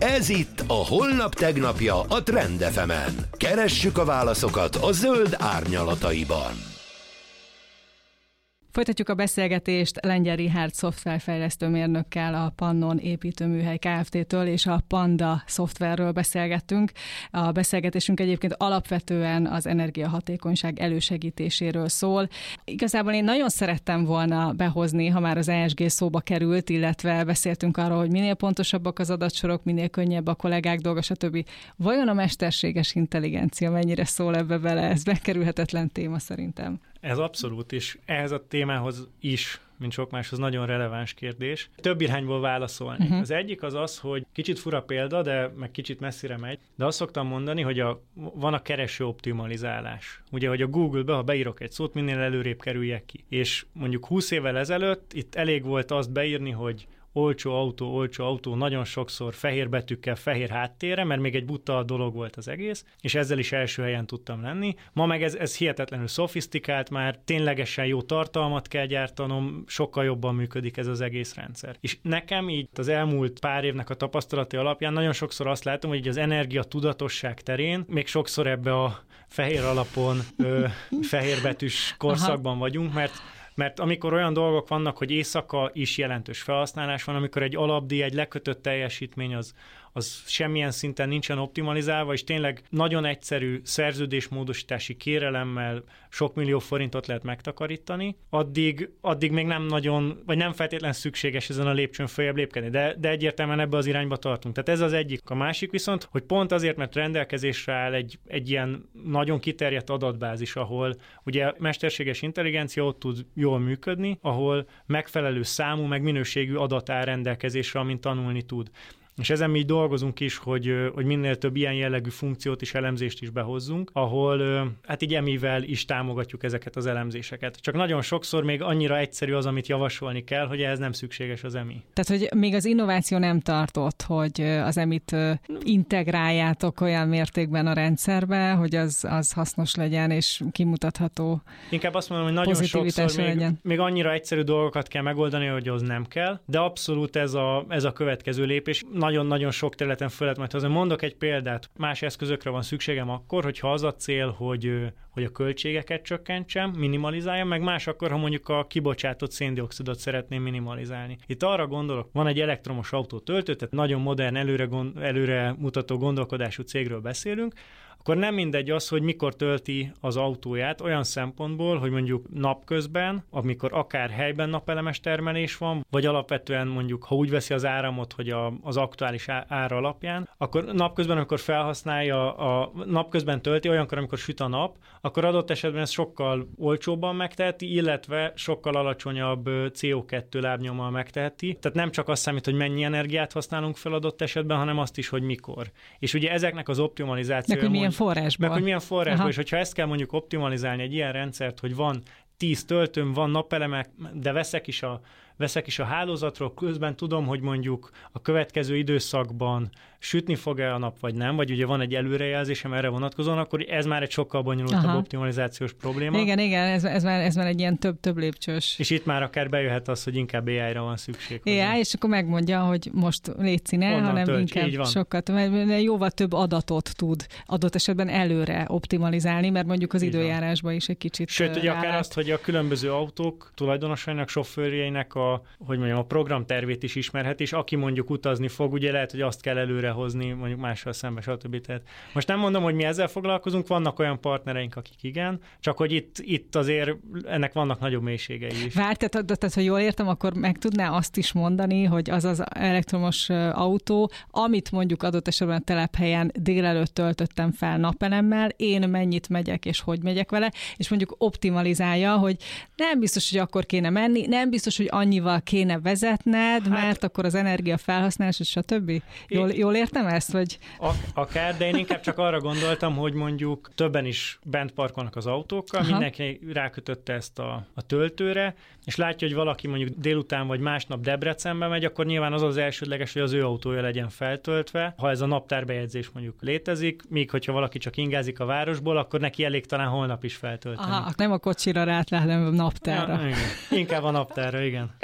Ez itt a Holnap tegnapja a Trend FM-en. Keressük a válaszokat a zöld árnyalataiban. Folytatjuk a beszélgetést Lengyel Richárd szoftverfejlesztő mérnökkel, a Pannon építőműhely Kft-től és a Panda szoftverről beszélgettünk. A beszélgetésünk egyébként alapvetően az energiahatékonyság elősegítéséről szól. Igazából én nagyon szerettem volna behozni, ha már az ESG szóba került, illetve beszéltünk arról, hogy minél pontosabbak az adatsorok, minél könnyebb a kollégák dolga, stb. Vajon a mesterséges intelligencia mennyire szól ebbe bele? Ez bekerülhetetlen téma szerintem. Ez abszolút, és ehhez a témához is, mint sok máshoz, nagyon releváns kérdés. Több irányból válaszolni. Az egyik az, hogy kicsit fura példa, de meg kicsit messzire megy, de azt szoktam mondani, hogy van a kereső optimalizálás. Ugye, hogy a Google-be, ha beírok egy szót, minél előrébb kerüljek ki. És mondjuk 20 évvel ezelőtt itt elég volt azt beírni, hogy olcsó autó, nagyon sokszor fehér betűkkel, fehér háttérre, mert még egy buta dolog volt az egész, és ezzel is első helyen tudtam lenni. Ma meg ez hihetetlenül szofisztikált, már ténylegesen jó tartalmat kell gyártanom, sokkal jobban működik ez az egész rendszer. És nekem így az elmúlt pár évnek a tapasztalati alapján nagyon sokszor azt látom, hogy az energia tudatosság terén még sokszor ebbe a fehér alapon, fehér betűs korszakban vagyunk, mert amikor olyan dolgok vannak, hogy éjszaka is jelentős felhasználás van, amikor egy alapdíj, egy lekötött teljesítmény az semmilyen szinten nincsen optimalizálva, és tényleg nagyon egyszerű szerződésmódosítási kérelemmel sok millió forintot lehet megtakarítani, addig még nem nagyon, vagy nem feltétlen szükséges ezen a lépcsőn följebb lépkedni, de egyértelműen ebbe az irányba tartunk. Tehát ez az egyik. A másik viszont, hogy pont azért, mert rendelkezésre áll egy ilyen nagyon kiterjedt adatbázis, ahol ugye mesterséges intelligencia ott tud jól működni, ahol megfelelő számú, meg minőségű adat áll rendelkezésre, amint tanulni tud. És ezen mi dolgozunk is, hogy minél több ilyen jellegű funkciót és elemzést is behozzunk, ahol hát így emivel is támogatjuk ezeket az elemzéseket. Csak nagyon sokszor még annyira egyszerű az, amit javasolni kell, hogy ehhez nem szükséges az EMI. Tehát, hogy még az innováció nem tartott, hogy az EMI-t integráljátok olyan mértékben a rendszerbe, hogy az hasznos legyen és kimutatható. Inkább azt mondom, hogy nagyon sokszor még annyira egyszerű dolgokat kell megoldani, hogy az nem kell, de abszolút ez a következő lépés. Nagyon-nagyon sok területen föl lehet majd hozni. Mondok egy példát. Más eszközökre van szükségem akkor, hogyha az a cél, hogy a költségeket csökkentsem, minimalizáljam, meg más akkor, ha mondjuk a kibocsátott széndioxidot szeretném minimalizálni. Itt arra gondolok, van egy elektromos autótöltő, tehát nagyon modern, előre mutató gondolkodású cégről beszélünk, akkor nem mindegy az, hogy mikor tölti az autóját olyan szempontból, hogy mondjuk napközben, amikor akár helyben napelemes termelés van, vagy alapvetően mondjuk, ha úgy veszi az áramot, hogy az aktuális ára alapján, akkor napközben, amikor felhasználja, napközben tölti, olyankor, amikor süt a nap, akkor adott esetben ez sokkal olcsóbban megteheti, illetve sokkal alacsonyabb CO2 lábnyommal megteheti. Tehát nem csak azt számít, hogy mennyi energiát használunk fel adott esetben, hanem azt is, hogy mikor. És ugye ezeknek az optimalizációja forrásból. Meg hogy milyen forrásból, és hogyha ezt kell mondjuk optimalizálni egy ilyen rendszert, hogy van 10 töltőm, van napelemek, de veszek is a hálózatról, közben tudom, hogy mondjuk a következő időszakban sütni fog-e a nap, vagy nem, vagy ugye van egy előrejelzésem erre vonatkozóan, akkor ez már egy sokkal bonyolultabb optimalizációs probléma. Igen, ez már egy ilyen több lépcsős. És itt már akár bejöhet az, hogy inkább AI-ra van szükség. AI, és akkor megmondja, hogy most légy ne, hanem inkább sokat, mert jóval több adatot tud adott esetben előre optimalizálni, mert mondjuk az időjárásban is egy kicsit. Sőt, ugye akár azt, hogy a különböző autók tulajdonosainak, sofőrjeinek a programtervét is ismerhet, és aki mondjuk utazni fog, ugye lehet, hogy azt kell előrehozni, mondjuk mással szemben, stb. Tehát most nem mondom, hogy mi ezzel foglalkozunk, vannak olyan partnereink, akik igen, csak hogy itt azért ennek vannak nagyobb mélységei is. Tehát, ha jól értem, akkor meg tudná azt is mondani, hogy az az elektromos autó, amit mondjuk adott esetben a telephelyen délelőtt töltöttem fel napelemmel, én mennyit megyek és hogy megyek vele, és mondjuk optimalizálja, hogy nem biztos, hogy akkor kéne menni, nem biztos, hogy annyival kéne vezetned, mert akkor az energia felhasználás, és stb. Jól értem ezt? Vagy? Akár, de én inkább csak arra gondoltam, hogy mondjuk többen is bent parkolnak az autókkal, mindenki rákötötte ezt a töltőre, és látja, hogy valaki mondjuk délután vagy másnap Debrecenbe megy, akkor nyilván az elsődleges, hogy az ő autója legyen feltöltve. Ha ez a naptárbejegyzés mondjuk létezik, míg hogyha valaki csak ingázik a városból, akkor neki elég talán holnap is feltölteni. Nem a kocsira rátlát, hanem a naptárra. Ja, inkább a naptárra, igen.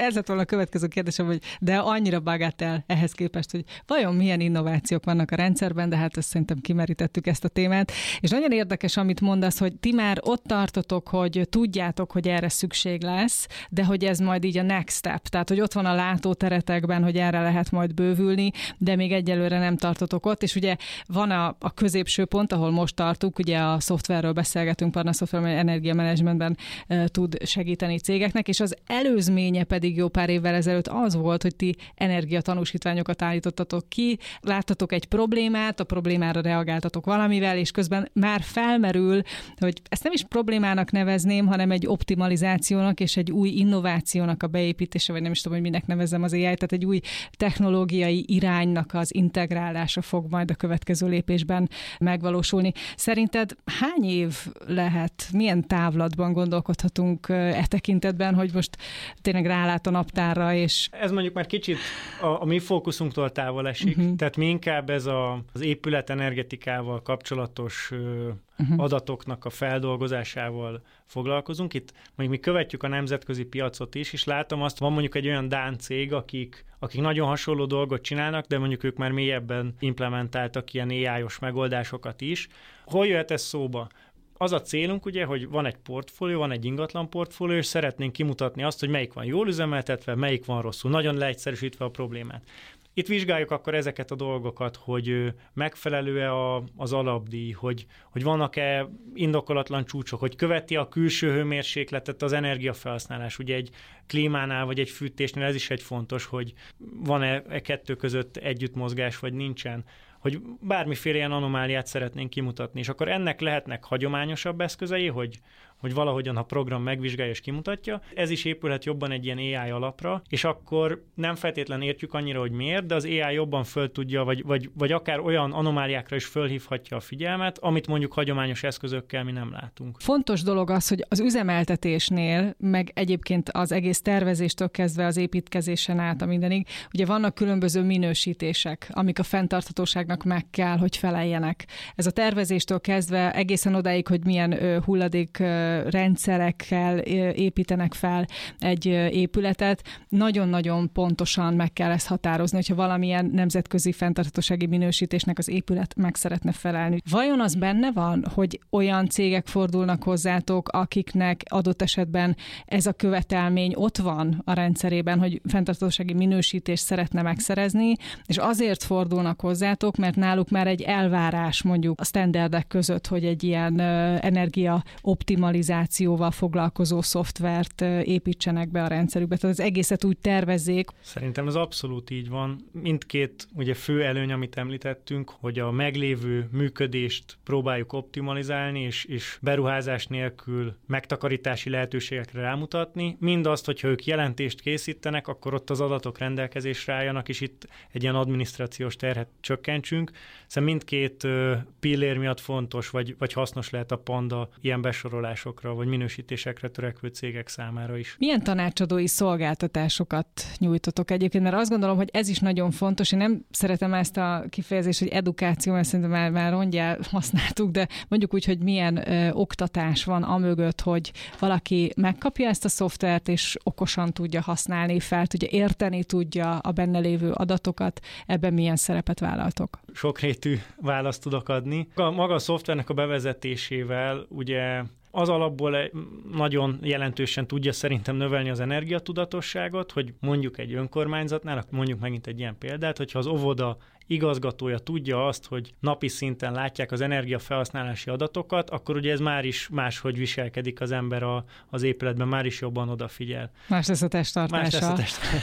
ez lett volna a következő kérdésem, hogy de annyira bagatell ehhez képest, hogy vajon milyen innovációk vannak a rendszerben, de hát ezt szerintem kimerítettük ezt a témát. És nagyon érdekes, amit mondasz, hogy ti már ott tartotok, hogy tudjátok, hogy erre szükség lesz, de hogy ez majd így a next step, tehát hogy ott van a látóteretekben, hogy erre lehet majd bővülni, de még egyelőre nem tartotok ott, és ugye van a középső pont, ahol most tartunk, ugye a szoftverről beszélgetünk, Panna Software, amely energiamenedzsmentben tud segíteni cégeknek, és az előzménye pedig jó pár évvel ezelőtt az volt, hogy ti energiatanúsítványokat állítottatok ki, láttatok egy problémát, a problémára reagáltatok valamivel, és közben már felmerül, hogy ezt nem is problémának nevezném, hanem egy optimalizációnak és egy új innovációnak a beépítése, vagy nem is tudom, hogy minek nevezzem az AI, tehát egy új technológiai iránynak az integrálása fog majd a következő lépésben megvalósulni. Szerinted hány év lehet, milyen távlatban gondolkodhatunk e tekintetben, hogy most tényleg rálát a naptárra, és... Ez mondjuk már kicsit a mi fókuszunktól távol esik, tehát mi inkább ez az épület energetikával kapcsolatos adatoknak a feldolgozásával foglalkozunk. Itt mondjuk mi követjük a nemzetközi piacot is, és látom azt, van mondjuk egy olyan dán cég, akik nagyon hasonló dolgot csinálnak, de mondjuk ők már mélyebben implementáltak ilyen AI-os megoldásokat is. Hol jöhet ez szóba? Az a célunk ugye, hogy van egy portfólió, van egy ingatlan portfólió, és szeretnénk kimutatni azt, hogy melyik van jól üzemeltetve, melyik van rosszul. Nagyon leegyszerűsítve a problémát. Itt vizsgáljuk akkor ezeket a dolgokat, hogy megfelelő-e az alapdíj, hogy vannak-e indokolatlan csúcsok, hogy követi a külső hőmérsékletet az energiafelhasználás. Ugye egy klímánál vagy egy fűtésnél ez is egy fontos, hogy van-e kettő között együttmozgás, vagy nincsen, hogy bármiféle ilyen anomáliát szeretnénk kimutatni. És akkor ennek lehetnek hagyományosabb eszközei, hogy valahogyan a program megvizsgálja és kimutatja. Ez is épülhet jobban egy ilyen AI alapra, és akkor nem feltétlenül értjük annyira, hogy miért, de az AI jobban föl tudja, vagy akár olyan anomáliákra is fölhívhatja a figyelmet, amit mondjuk hagyományos eszközökkel mi nem látunk. Fontos dolog az, hogy az üzemeltetésnél, meg egyébként az egész tervezéstől kezdve az építkezésen át a mindenig, ugye vannak különböző minősítések, amik a fenntarthatóságnak meg kell, hogy feleljenek. Ez a tervezéstől kezdve egészen odáig, hogy milyen hulladék rendszerekkel építenek fel egy épületet, nagyon-nagyon pontosan meg kell ezt határozni, hogyha valamilyen nemzetközi fenntarthatósági minősítésnek az épület meg szeretne felelni. Vajon az benne van, hogy olyan cégek fordulnak hozzátok, akiknek adott esetben ez a követelmény ott van a rendszerében, hogy fenntarthatósági minősítést szeretne megszerezni, és azért fordulnak hozzátok, mert náluk már egy elvárás mondjuk a standardek között, hogy egy ilyen energia optimalizációval foglalkozó szoftvert építsenek be a rendszerükbe. Tehát az egészet úgy tervezzék. Szerintem ez abszolút így van. Mindkét ugye fő előny, amit említettünk, hogy a meglévő működést próbáljuk optimalizálni, és beruházás nélkül megtakarítási lehetőségekre rámutatni. Mindazt, hogyha ők jelentést készítenek, akkor ott az adatok rendelkezésre álljanak, és itt egy ilyen adminisztrációs terhet csökkentsünk. Szóval mindkét pillér miatt fontos, vagy hasznos lehet a Panda ilyen besorolásokra, vagy minősítésekre törekvő cégek számára is. Milyen tanácsadói szolgáltatásokat nyújtotok egyébként? Mert azt gondolom, hogy ez is nagyon fontos. Én nem szeretem ezt a kifejezést, hogy edukáció, mert szerintem már rongyá használtuk, de mondjuk úgy, hogy milyen oktatás van amögött, hogy valaki megkapja ezt a szoftvert, és okosan tudja használni, fel tudja érteni, tudja a benne lévő adatokat. Ebben milyen szerepet vállaltok? Sokrétű választ tudok adni. Maga a szoftvernek a bevezetésével ugye az alapból nagyon jelentősen tudja szerintem növelni az energiatudatosságot, hogy mondjuk egy önkormányzatnál, mondjuk megint egy ilyen példát, hogyha az óvoda igazgatója tudja azt, hogy napi szinten látják az energiafelhasználási adatokat, akkor ugye ez már is máshogy viselkedik az ember az épületben, már is jobban odafigyel. Más lesz a testtartása.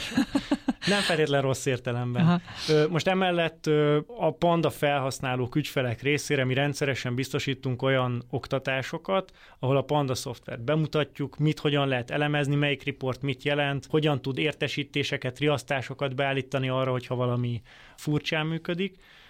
Nem feltétlen rossz értelemben. Aha. Most emellett a Panda felhasználók, ügyfelek részére mi rendszeresen biztosítunk olyan oktatásokat, ahol a Panda szoftvert bemutatjuk, hogyan lehet elemezni, melyik report mit jelent, hogyan tud értesítéseket, riasztásokat beállítani arra, hogyha valami furcsán működik.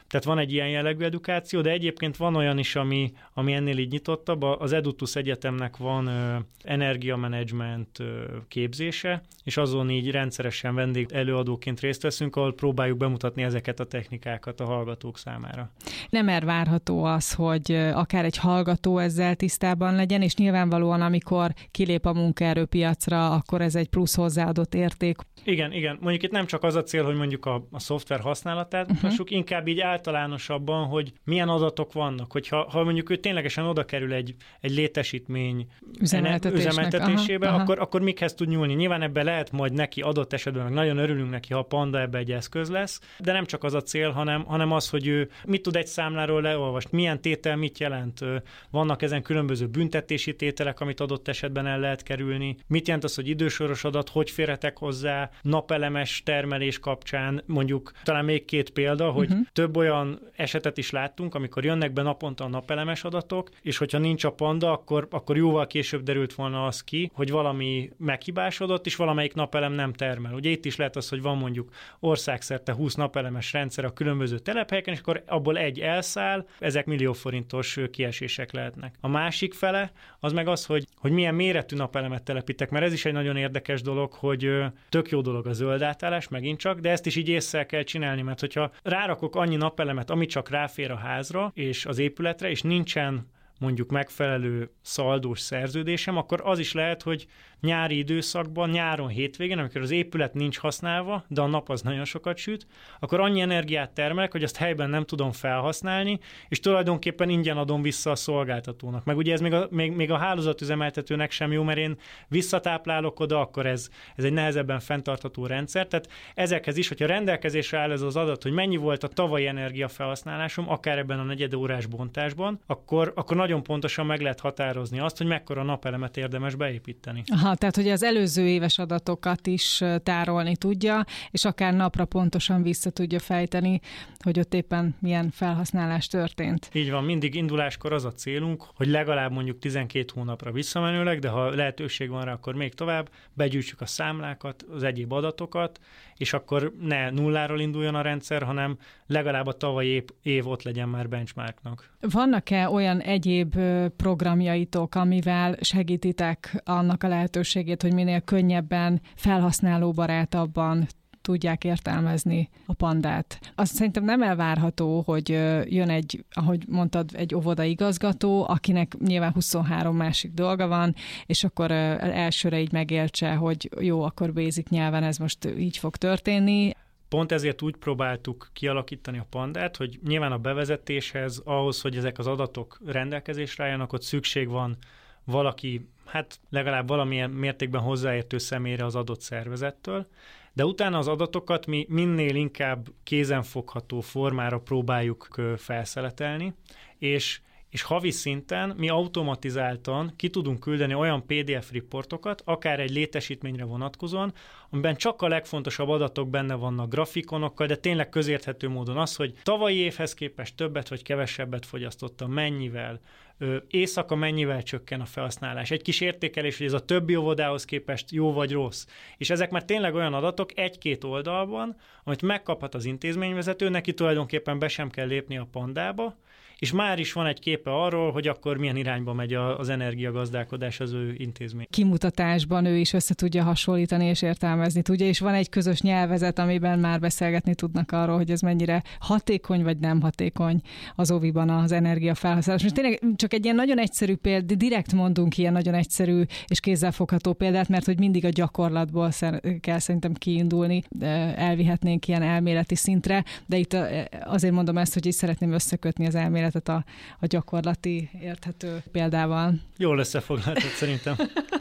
Tehát van egy ilyen jellegű edukáció, de egyébként van olyan is, ami ennél így nyitottabb. Az Edutus Egyetemnek van energiamenedzsment képzése, és azon így rendszeresen vendég előadóként részt veszünk, ahol próbáljuk bemutatni ezeket a technikákat a hallgatók számára. Nem várható az, hogy akár egy hallgató ezzel tisztában legyen, és nyilvánvalóan, amikor kilép a munkaerőpiacra, akkor ez egy plusz hozzáadott érték. Igen. Mondjuk itt nem csak az a cél, hogy mondjuk a szoftver használatát mutassuk, inkább így általánosabban, hogy milyen adatok vannak. Hogyha mondjuk ő ténylegesen oda kerül egy létesítmény üzemeltetésébe, akkor mikhez tud nyúlni? Nyilván ebben lehet majd neki adott esetben, meg nagyon örülünk neki, ha a Panda ebbe egy eszköz lesz, de nem csak az a cél, hanem az, hogy ő mit tud egy számláról leolvasni, milyen tétel mit jelent. Vannak ezen különböző büntetési tételek, amit adott esetben el lehet kerülni. Mit jelent az, hogy idősoros adat, hogy férhetek hozzá, napelemes termelés kapcsán, mondjuk talán még 2 példa, hogy több olyan esetet is láttunk, amikor jönnek be naponta a napelemes adatok, és hogyha nincs a Panda, akkor jóval később derült volna az ki, hogy valami meghibásodott, és valamelyik napelem nem termel. Ugye itt is lehet az, hogy van mondjuk országszerte 20 napelemes rendszer a különböző telephelyeken, és akkor abból egy elszáll, ezek millió forintos kiesések lehetnek. A másik fele az meg az, hogy milyen méretű napelemet telepítek, mert ez is egy nagyon érdekes dolog, hogy tök jó dolog a zöld átállás, megint csak, de ezt is így észre kell csinálni, mert hogyha rárakok annyi napelemet, ami csak ráfér a házra és az épületre, és nincsen mondjuk megfelelő szaldós szerződésem, akkor az is lehet, hogy nyári időszakban, nyáron, hétvégén, amikor az épület nincs használva, de a nap az nagyon sokat süt, akkor annyi energiát termelek, hogy azt helyben nem tudom felhasználni, és tulajdonképpen ingyen adom vissza a szolgáltatónak. Meg ugye ez még a hálózatüzemeltetőnek sem jó, mert én visszatáplálok oda, akkor ez egy nehezebben fenntartható rendszer. Tehát ezekhez is, hogyha rendelkezésre áll ez az adat, hogy mennyi volt a tavalyi energiafelhasználásom, akár ebben a negyedórás bontásban, akkor nagyon pontosan meg lehet határozni azt, hogy mekkora napelemet érdemes beépíteni. Aha, tehát hogy az előző éves adatokat is tárolni tudja, és akár napra pontosan vissza tudja fejteni, hogy ott éppen milyen felhasználás történt. Így van, mindig induláskor az a célunk, hogy legalább mondjuk 12 hónapra visszamenőleg, de ha lehetőség van rá, akkor még tovább, begyűjtsük a számlákat, az egyéb adatokat, és akkor ne nulláról induljon a rendszer, hanem legalább a tavalyi év ott legyen már benchmarknak. Vannak-e olyan egyéb programjaitok, amivel segítitek annak a lehetőségét, hogy minél könnyebben, felhasználóbarátabban tudják értelmezni a Pandát? Azt szerintem nem elvárható, hogy jön egy, ahogy mondtad, egy óvodaigazgató, akinek nyilván 23 másik dolga van, és akkor elsőre így megértse, hogy jó, akkor basic nyelven ez most így fog történni. Pont ezért úgy próbáltuk kialakítani a Pandát, hogy nyilván a bevezetéshez, ahhoz, hogy ezek az adatok rendelkezésre álljanak, ott szükség van valaki, hát legalább valamilyen mértékben hozzáértő személyre az adott szervezettől, de utána az adatokat mi minél inkább kézenfogható formára próbáljuk felszeletelni, és havi szinten mi automatizáltan ki tudunk küldeni olyan PDF riportokat, akár egy létesítményre vonatkozóan, amiben csak a legfontosabb adatok benne vannak grafikonokkal, de tényleg közérthető módon az, hogy tavalyi évhez képest többet vagy kevesebbet fogyasztottam, mennyivel, éjszaka mennyivel csökken a felhasználás. Egy kis értékelés, hogy ez a többi óvodához képest jó vagy rossz. És ezek már tényleg olyan adatok 1-2 oldalban, amit megkaphat az intézményvezető, neki tulajdonképpen be sem kell lépni a Pandába, és már is van egy képe arról, hogy akkor milyen irányba megy az energiagazdálkodás az ő intézmény. Kimutatásban ő is össze tudja hasonlítani és értelmezni tudja, és van egy közös nyelvezet, amiben már beszélgetni tudnak arról, hogy ez mennyire hatékony vagy nem hatékony az óviban az energiafelhasználás. Most tényleg csak egy ilyen nagyon egyszerű példa, direkt mondunk ilyen nagyon egyszerű és kézzelfogható példát, mert hogy mindig a gyakorlatból kell szerintem kiindulni, elvihetnénk ilyen elméleti szintre, de itt azért mondom ezt, hogy így szeretném összekötni az elméletet a gyakorlati érthető példával. Jól összefoglaltad szerintem.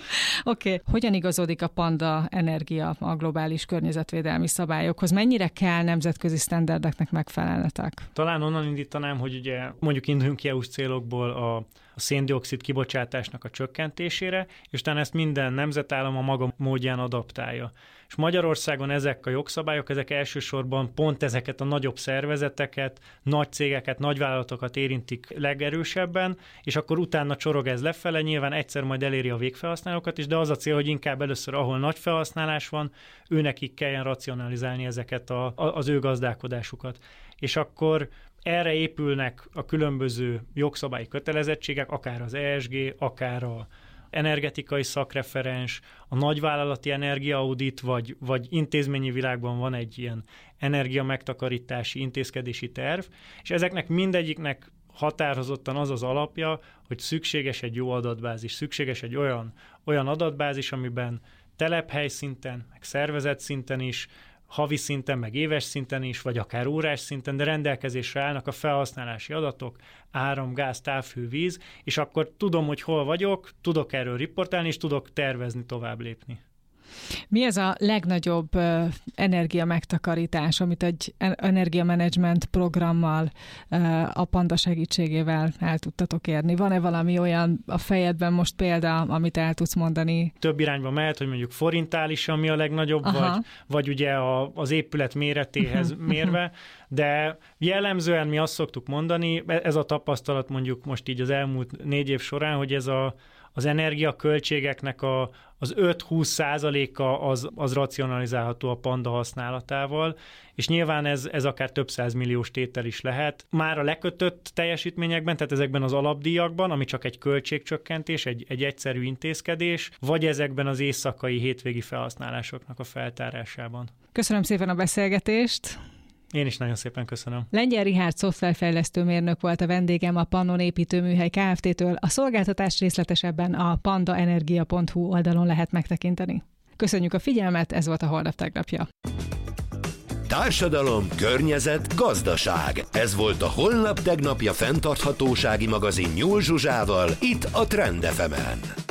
Oké. Hogyan igazodik a Panda energia a globális környezetvédelmi szabályokhoz? Mennyire kell nemzetközi sztenderdeknek megfelelnetek? Talán onnan indítanám, hogy ugye mondjuk induljunk ki EU-s célokból a szén-dioxid kibocsátásnak a csökkentésére, és utána ezt minden nemzetállam a maga módján adaptálja. És Magyarországon ezek a jogszabályok, ezek elsősorban pont ezeket a nagyobb szervezeteket, nagy cégeket, nagyvállalatokat érintik legerősebben, és akkor utána csorog ez lefele, nyilván egyszer majd eléri a végfelhasználókat is, de az a cél, hogy inkább először, ahol nagy felhasználás van, őnekik kelljen racionalizálni ezeket az ő gazdálkodásukat. és akkor erre épülnek a különböző jogszabályi kötelezettségek, akár az ESG, akár a energetikai szakreferens, a nagyvállalati energiaaudit, vagy intézményi világban van egy ilyen energia megtakarítási intézkedési terv, és ezeknek mindegyiknek határozottan az az alapja, hogy szükséges egy jó adatbázis, szükséges egy olyan adatbázis, amiben telephely szinten, meg szervezet szinten is, havi szinten, meg éves szinten is, vagy akár órás szinten, de rendelkezésre állnak a felhasználási adatok, áram, gáz, távhő, víz, és akkor tudom, hogy hol vagyok, tudok erről riportálni, és tudok tervezni, tovább lépni. Mi ez a legnagyobb energia megtakarítás, amit egy energiamenedzsment programmal, a Panda segítségével el tudtatok érni? Van-e valami olyan a fejedben most példa, amit el tudsz mondani? Több irányba mehet, hogy mondjuk forintálisan mi a legnagyobb, vagy ugye az épület méretéhez mérve, de jellemzően mi azt szoktuk mondani, ez a tapasztalat mondjuk most így az elmúlt 4 év során, hogy ez az energiaköltségeknek az 5-20%-a az racionalizálható a Panda használatával, és nyilván ez akár több 100 milliós tétel is lehet. Már a lekötött teljesítményekben, tehát ezekben az alapdíjakban, ami csak egy költségcsökkentés, egy egyszerű intézkedés, vagy ezekben az éjszakai hétvégi felhasználásoknak a feltárásában. Köszönöm szépen a beszélgetést! Én is nagyon szépen köszönöm. Lengyel Richárd szoftverfejlesztő mérnök volt a vendégem a Pannon építőműhely Kft-től. A szolgáltatás részletesebben a pandaenergia.hu oldalon lehet megtekinteni. Köszönjük a figyelmet, ez volt a Holnap Tegnapja. Társadalom, környezet, gazdaság. Ez volt a Holnap Tegnapja fenntarthatósági magazin Nyúl Zsuzsával, itt a Trend FM-en.